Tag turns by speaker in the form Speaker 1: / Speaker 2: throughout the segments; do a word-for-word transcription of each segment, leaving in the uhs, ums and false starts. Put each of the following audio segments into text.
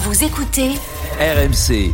Speaker 1: Vous écoutez
Speaker 2: R M C.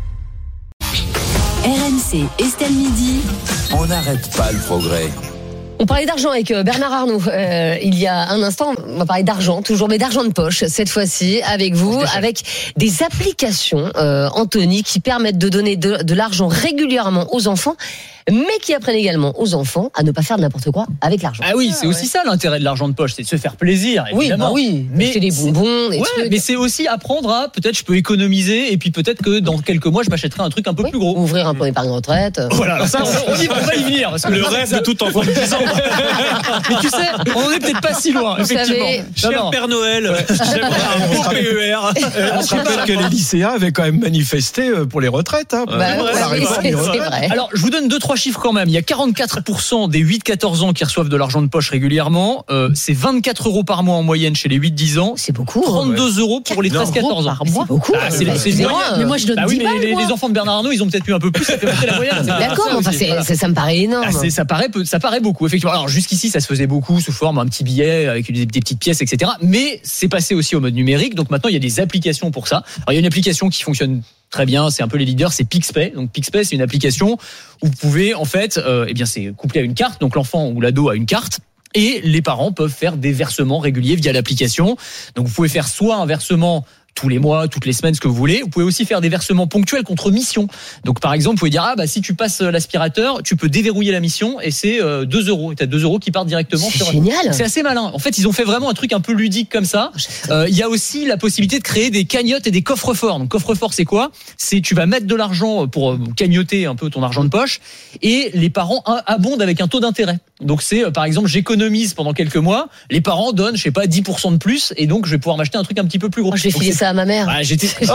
Speaker 1: R M C, Estelle Midi.
Speaker 2: On n'arrête pas le progrès.
Speaker 3: On parlait d'argent avec Bernard Arnault euh, il y a un instant. On va parler d'argent, toujours, mais d'argent de poche cette fois-ci avec vous, avec des applications, euh, Anthony, qui permettent de donner de, de l'argent régulièrement aux enfants, mais qui apprennent également aux enfants à ne pas faire de n'importe quoi avec l'argent.
Speaker 4: Ah oui, c'est
Speaker 3: ah,
Speaker 4: aussi
Speaker 3: ouais.
Speaker 4: ça l'intérêt de l'argent de poche, c'est de se faire plaisir. Évidemment.
Speaker 3: Oui, bah oui,
Speaker 4: mais
Speaker 3: c'est des bonbons, des
Speaker 4: ouais,
Speaker 3: trucs.
Speaker 4: mais c'est aussi apprendre à peut-être je peux économiser et puis peut-être que dans quelques mois je m'achèterai un truc un peu
Speaker 3: oui.
Speaker 4: plus gros.
Speaker 3: Ouvrir un peu d'épargne retraite.
Speaker 4: Voilà, ça on, on, y, on va y venir parce que
Speaker 5: le rêve de tout enfant de dix ans.
Speaker 4: Mais tu sais, on en est peut-être pas si loin.
Speaker 3: Vous
Speaker 4: effectivement.
Speaker 3: savez,
Speaker 4: non,
Speaker 5: Cher
Speaker 4: non.
Speaker 5: Père Noël, j'aimerais un beau P E R.
Speaker 6: On se rappelle que les lycéens avaient quand même manifesté pour les retraites. Hein,
Speaker 3: bah,
Speaker 6: pour
Speaker 3: ouais,
Speaker 6: la
Speaker 3: oui,
Speaker 6: réforme
Speaker 3: c'est,
Speaker 6: des retraites.
Speaker 3: c'est vrai.
Speaker 4: Alors, je vous donne deux trois chiffres quand même. Il y a quarante-quatre pour cent des huit quatorze ans qui reçoivent de l'argent de poche régulièrement. Euh, c'est vingt-quatre euros par mois en moyenne chez les huit dix ans.
Speaker 3: C'est beaucoup.
Speaker 4: trente-deux euros pour les treize quatorze ans.
Speaker 3: C'est beaucoup.
Speaker 4: Ah, c'est, c'est,
Speaker 3: c'est
Speaker 4: une
Speaker 3: moi,
Speaker 4: moyenne.
Speaker 3: mais moi je donne
Speaker 4: bah oui,
Speaker 3: dix
Speaker 4: mais
Speaker 3: balles,
Speaker 4: les,
Speaker 3: moi.
Speaker 4: les enfants de Bernard Arnault, ils ont peut-être eu un peu plus. Ça fait monter la moyenne. C'est
Speaker 3: D'accord, mais enfin,
Speaker 4: aussi,
Speaker 3: c'est,
Speaker 4: voilà.
Speaker 3: c'est, ça me paraît énorme.
Speaker 4: Ah, c'est, ça paraît, peu- ça paraît beaucoup, effectivement. Alors jusqu'ici, ça se faisait beaucoup sous forme un petit billet avec des, des petites pièces, et cetera. Mais c'est passé aussi au mode numérique. Donc maintenant, il y a des applications pour ça. Alors il y a une application qui fonctionne très bien, c'est un peu les leaders, c'est PixPay. Donc PixPay, c'est une application où vous pouvez en fait, euh, eh bien c'est couplé à une carte. Donc l'enfant ou l'ado a une carte. Et les parents peuvent faire des versements réguliers via l'application. Donc vous pouvez faire soit un versement tous les mois, toutes les semaines, ce que vous voulez. Vous pouvez aussi faire des versements ponctuels contre mission. Donc par exemple, vous pouvez dire ah bah si tu passes l'aspirateur, tu peux déverrouiller la mission et c'est euh, deux euros. Et t'as deux euros qui partent directement.
Speaker 3: C'est
Speaker 4: sur...
Speaker 3: génial.
Speaker 4: C'est assez malin. En fait, ils ont fait vraiment un truc un peu ludique comme ça. Il euh, y a aussi la possibilité de créer des cagnottes et des coffres-forts. Donc coffre-fort, c'est quoi ? C'est tu vas mettre de l'argent pour euh, cagnotter un peu ton argent de poche et les parents abondent avec un taux d'intérêt. Donc c'est euh, par exemple j'économise pendant quelques mois, les parents donnent je sais pas dix pour cent de plus et donc je vais pouvoir m'acheter un truc un petit peu plus gros.
Speaker 3: Moi, je vais
Speaker 4: Donc,
Speaker 3: filer
Speaker 4: c'est...
Speaker 3: ça à ma mère.
Speaker 4: Ah, j'étais... Oh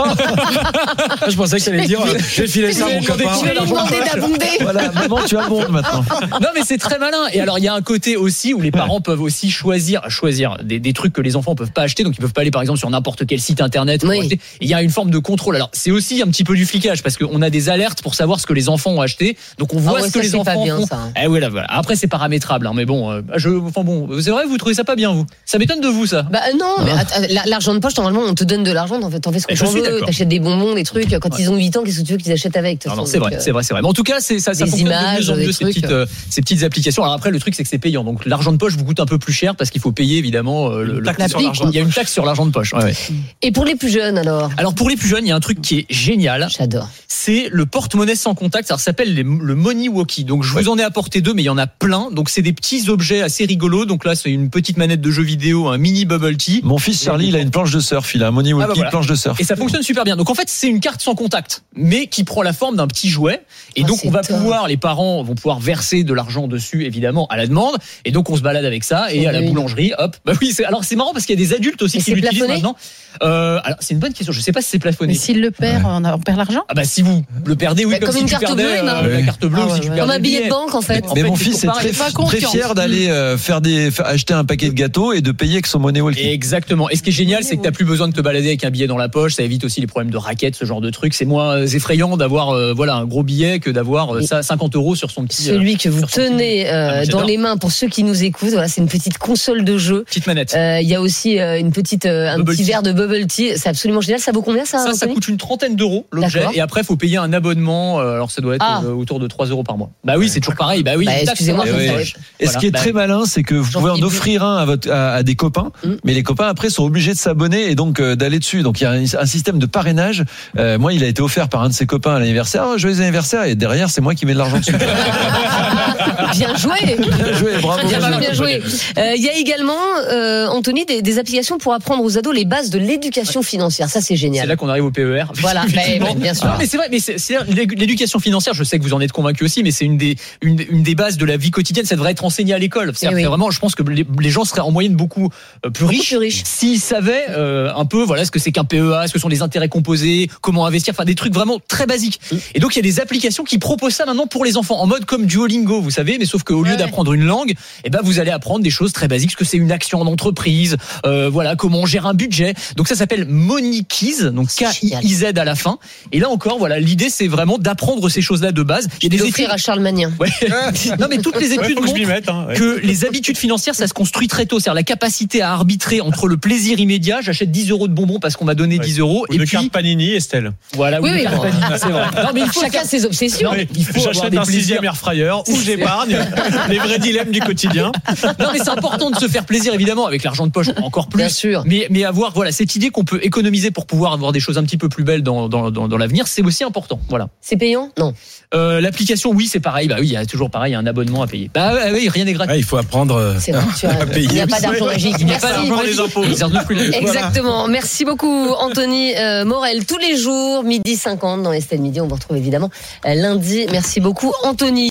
Speaker 6: Je pensais que tu allais dire j'ai filé ça à mon copain.
Speaker 3: Je vais lui demander d'abonder.
Speaker 6: Voilà, maman, tu abondes maintenant.
Speaker 4: Non mais c'est très malin. Et alors il y a un côté aussi où les parents peuvent aussi choisir choisir des, des trucs que les enfants peuvent pas acheter. Donc ils peuvent pas aller par exemple sur n'importe quel site internet pour
Speaker 3: Oui.
Speaker 4: acheter. Et il y a une forme de contrôle. Alors c'est aussi un petit peu du flicage parce qu'on a des alertes pour savoir ce que les enfants ont acheté. Donc on voit
Speaker 3: Ah ouais,
Speaker 4: ce que
Speaker 3: ça,
Speaker 4: les
Speaker 3: c'est
Speaker 4: enfants
Speaker 3: pas bien,
Speaker 4: font.
Speaker 3: ça.
Speaker 4: Eh ouais, là, voilà. Après c'est paramétrable. Hein, mais bon, euh, je, enfin bon, c'est vrai vous trouvez ça pas bien vous. Ça m'étonne de vous ça.
Speaker 3: Bah non, mais att- att- l'argent de poche, normalement, on te donne de l'argent, t'en fais, t'en fais ce que
Speaker 4: Je
Speaker 3: tu
Speaker 4: suis
Speaker 3: veux,
Speaker 4: d'accord.
Speaker 3: t'achètes des bonbons, des trucs. Quand
Speaker 4: Ouais.
Speaker 3: ils ont huit ans, qu'est-ce que tu veux qu'ils achètent avec? de toute
Speaker 4: Non, non,
Speaker 3: façon,
Speaker 4: c'est
Speaker 3: donc,
Speaker 4: vrai,
Speaker 3: euh,
Speaker 4: c'est vrai, c'est vrai. Mais en tout cas, c'est, ça, ça
Speaker 3: Des
Speaker 4: fonctionne
Speaker 3: images,
Speaker 4: de mieux en
Speaker 3: des
Speaker 4: mieux, ces
Speaker 3: trucs.
Speaker 4: petites, euh, ces petites applications. Alors après, le truc, c'est que c'est payant. Donc l'argent de poche vous coûte un peu plus cher parce qu'il faut payer évidemment euh, le,
Speaker 5: Une taxe
Speaker 4: le-
Speaker 5: sur l'argent de
Speaker 4: il y a une taxe sur l'argent de poche. Ouais, ouais.
Speaker 3: Et pour les plus jeunes, alors?
Speaker 4: Alors pour les plus jeunes, il y a un truc qui est génial.
Speaker 3: J'adore.
Speaker 4: C'est le porte-monnaie sans contact. Ça s'appelle les- le Money Walkie. Donc je vous en ai apporté deux, mais il y en a plein. Donc c'est des petits objets assez rigolos. Donc là, c'est une petite manette de jeu vidéo, un mini bubble tea.
Speaker 6: Mon fils Charlie, il a une planche de surf. Il a un Money Walkie,
Speaker 4: Ah bah voilà.
Speaker 6: planche de surf.
Speaker 4: Et ça fonctionne super bien. Donc en fait, c'est une carte sans contact, mais qui prend la forme d'un petit jouet. Et
Speaker 3: Ah,
Speaker 4: donc
Speaker 3: c'est
Speaker 4: on va
Speaker 3: top.
Speaker 4: pouvoir, les parents vont pouvoir verser de l'argent dessus, évidemment, à la demande. Et donc on se balade avec ça. Et à la
Speaker 3: Oui.
Speaker 4: boulangerie, hop. Bah oui, c'est, alors c'est marrant parce qu'il y a des adultes aussi
Speaker 3: Et
Speaker 4: qui
Speaker 3: c'est
Speaker 4: l'utilisent
Speaker 3: plafonné
Speaker 4: maintenant. Euh, alors c'est une bonne question. Je sais pas si c'est plafonné.
Speaker 7: Mais s'il le perd, on, a- on perd l'argent.
Speaker 4: Ah bah si vous le perdez, oui,
Speaker 3: Bah,
Speaker 4: comme,
Speaker 3: comme
Speaker 4: si
Speaker 3: une
Speaker 4: tu
Speaker 3: carte
Speaker 4: perdais
Speaker 3: bleue, non
Speaker 4: euh, la
Speaker 6: Ouais.
Speaker 4: carte bleue
Speaker 7: Ah
Speaker 4: ou si
Speaker 7: ouais,
Speaker 4: tu
Speaker 7: ouais.
Speaker 4: perdais
Speaker 3: Comme un
Speaker 4: le
Speaker 3: billet de banque, en fait.
Speaker 4: En
Speaker 6: Mais
Speaker 4: fait,
Speaker 6: mon
Speaker 4: il
Speaker 6: fils
Speaker 4: faut
Speaker 6: est
Speaker 4: pas-
Speaker 6: très,
Speaker 7: pas
Speaker 6: très
Speaker 7: confiance.
Speaker 6: fier d'aller euh, faire des, faire- acheter un paquet de gâteaux et de payer avec son Money Walkie.
Speaker 4: Exactement. Et ce qui est génial, c'est que t'as plus besoin de te balader avec un billet dans la poche. Ça évite aussi les problèmes de raquettes, ce genre de trucs. C'est moins euh, effrayant d'avoir euh, voilà un gros billet que d'avoir euh, ça cinquante euros sur son petit. euh,
Speaker 3: Celui que vous
Speaker 4: sur son petit-
Speaker 3: tenez euh,
Speaker 4: Ah, moi,
Speaker 3: dans
Speaker 4: j'adore.
Speaker 3: les mains, pour ceux qui nous écoutent, voilà, c'est une petite console de jeu.
Speaker 4: petite manette.
Speaker 3: Euh, Il y a aussi euh, une petite, euh, un
Speaker 4: Bubble
Speaker 3: petit
Speaker 4: tea.
Speaker 3: verre de bubble tea. C'est absolument génial. Ça vaut combien, ça,
Speaker 4: Ça, ça
Speaker 3: Anthony
Speaker 4: coûte une trentaine d'euros l'objet.
Speaker 3: D'accord.
Speaker 4: Et après, il faut payer un abonnement. euh, Alors, ça doit être
Speaker 3: Ah.
Speaker 4: euh, autour de trois euros par mois. Bah oui, c'est toujours pareil. Bah oui.
Speaker 3: Bah,
Speaker 4: une taxe
Speaker 3: excusez-moi,
Speaker 4: sur
Speaker 3: je
Speaker 4: la
Speaker 3: ne
Speaker 4: poche.
Speaker 3: savais
Speaker 6: Et ce
Speaker 4: Voilà.
Speaker 6: qui est
Speaker 4: Bah,
Speaker 6: très malin, c'est que vous pouvez en
Speaker 3: Jean-Philippe
Speaker 6: offrir un à, votre, à, à des copains,
Speaker 3: Mm.
Speaker 6: mais les copains après sont obligés de s'abonner et donc euh, d'aller dessus. Donc il y a un, un système de parrainage. Euh, moi, il a été offert par un de ses copains à l'anniversaire. Oh, joyeux anniversaire. Et derrière, c'est moi qui mets de l'argent dessus.
Speaker 3: Bien joué.
Speaker 6: Bien joué, bravo.
Speaker 3: Bien joué,
Speaker 4: malin,
Speaker 3: bien joué. Euh, Il y a également, euh, Anthony, des, des applications pour apprendre aux ados les bases de l'éducation financière. Ça, c'est
Speaker 4: C'est
Speaker 3: génial.
Speaker 4: là qu'on arrive au P E R.
Speaker 3: Voilà,
Speaker 4: Effectivement.
Speaker 3: bah, bien sûr.
Speaker 4: Non, mais c'est vrai, mais c'est, c'est l'éducation financière. Je sais que vous en êtes convaincu aussi, mais c'est une des une, une des bases de la vie quotidienne. Ça devrait être enseigné à l'école. C'est
Speaker 3: oui.
Speaker 4: vraiment, je pense que les, les gens seraient en moyenne beaucoup euh, plus
Speaker 3: Beaucoup
Speaker 4: riches,
Speaker 3: plus riches.
Speaker 4: s'ils savaient euh, un peu, voilà, ce que c'est qu'un P E A, ce que sont les intérêts composés, comment investir, enfin des trucs vraiment très basiques. Et donc il y a des applications qui proposent ça maintenant pour les enfants en mode comme Duolingo, vous savez, mais sauf qu'au lieu
Speaker 7: Ouais.
Speaker 4: d'apprendre une langue, eh ben vous allez apprendre des choses très basiques, ce que c'est une action en entreprise, euh, voilà, comment on gère un budget. Donc ça s'appelle Money Keys, donc K I I Z à la fin. Et là encore, voilà, l'idée c'est vraiment d'apprendre ces choses-là de base. Il y a des
Speaker 3: D'offrir
Speaker 4: études.
Speaker 3: à Charles Magnin.
Speaker 4: Ouais. Non mais toutes les études études
Speaker 5: Faut que je
Speaker 4: montrent
Speaker 5: m'y mette, hein, ouais.
Speaker 4: que les habitudes financières, ça se construit très tôt. C'est-à-dire la capacité à arbitrer entre le plaisir immédiat, j'achète dix euros de bonbons parce qu'on m'a donné
Speaker 5: Ouais.
Speaker 4: dix euros,
Speaker 5: Ou
Speaker 4: et
Speaker 5: de
Speaker 4: puis
Speaker 5: carte Panini, Estelle.
Speaker 4: voilà,
Speaker 3: Oui,
Speaker 4: ou de
Speaker 3: oui,
Speaker 4: carte
Speaker 3: bon.
Speaker 4: Panini, c'est vrai. Non, mais il faut
Speaker 3: Chacun ses obsessions.
Speaker 4: Non, mais il faut avoir
Speaker 5: J'achète
Speaker 4: des
Speaker 5: un
Speaker 4: plaisirs.
Speaker 5: sixième air fryer ou j'épargne. Les vrais dilemmes du quotidien.
Speaker 4: Non, mais c'est important de se faire plaisir, évidemment, avec l'argent de poche, encore plus.
Speaker 3: Bien sûr.
Speaker 4: Mais, mais avoir, voilà, cette idée qu'on peut économiser pour pouvoir avoir des choses un petit peu plus belles dans, dans, dans, dans l'avenir, c'est aussi important. Voilà.
Speaker 3: C'est payant? Non.
Speaker 4: Euh, l'application, oui, c'est pareil. Bah oui, il y a toujours pareil, il y a un abonnement à payer. Bah ouais, oui, rien n'est gratuit.
Speaker 5: Ouais, il faut apprendre euh,
Speaker 3: C'est vrai, tu as-
Speaker 5: à payer.
Speaker 3: il n'y a pas d'argent magique.
Speaker 4: Il n'y a pas
Speaker 3: Merci.
Speaker 4: d'argent
Speaker 5: les impôts.
Speaker 4: Ils en ont plus les-
Speaker 3: Exactement. Merci beaucoup, Anthony euh, Morel. Tous les jours, midi cinquante dans Estelle Midi. On vous retrouve évidemment euh, lundi. Merci beaucoup, Anthony.